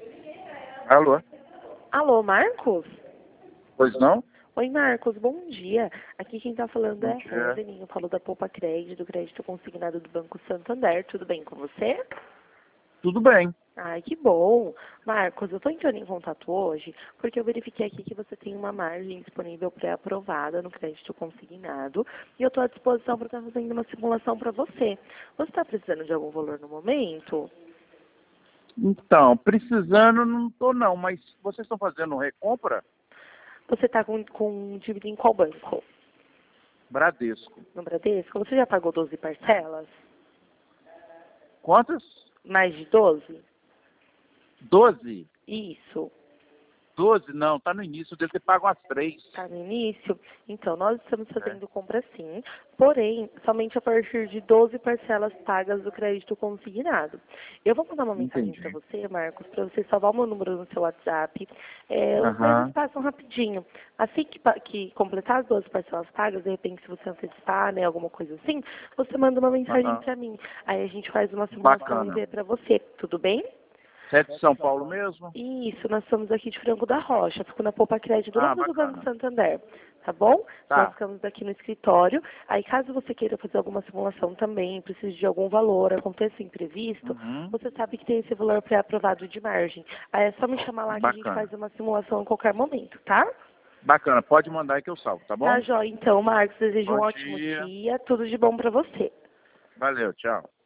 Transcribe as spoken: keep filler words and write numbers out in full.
Alô? Alô, Marcos? Pois não? Oi, Marcos, bom dia. Aqui quem tá falando Bom é a dia. Evelyn, eu falo da Poupa Crédito, do crédito consignado do Banco Santander. Tudo bem com você? Tudo bem. Ai, que bom. Marcos, eu tô entrando em contato hoje porque eu verifiquei aqui que você tem uma margem disponível pré-aprovada no crédito consignado e eu tô à disposição para estar fazendo uma simulação para você. Você está precisando de algum valor no momento? Então, precisando não tô não, mas vocês estão fazendo recompra? Você está com, com dívida em qual banco? Bradesco. No Bradesco? Você já pagou doze parcelas? Quantas? Mais de doze? Doze? Isso. Doze? Não, tá no início, deve ter pago as três. Está no início? Então, nós estamos É. fazendo compra sim, porém, somente a partir de doze parcelas pagas do crédito consignado. Eu vou mandar uma mensagem para Entendi. você, Marcos, para você salvar o meu número no seu WhatsApp. É, os meses Aham. passam rapidinho. Assim que, pa- que completar as doze parcelas pagas, de repente, se você antecipar, né, alguma coisa assim, você manda uma mensagem Aham. para mim. Aí a gente faz uma simulação e Bacana. vê para você. Tudo bem? Você é de São Paulo mesmo? Isso, nós estamos aqui de Franco da Rocha, fico na Poupa Crédito do Ah, lado do Banco bacana. Santander, tá bom? Nós Tá. ficamos aqui no escritório, aí caso você queira fazer alguma simulação também, precise de algum valor, aconteça imprevisto, Uhum. você sabe que tem esse valor pré-aprovado de margem. Aí é só me chamar lá que a gente Bacana. faz uma simulação em qualquer momento, tá? Bacana, pode mandar aí que eu salvo, tá Tá, bom? joia. Então, Marcos, desejo um Bom ótimo dia. dia, tudo de bom pra você. Valeu, tchau.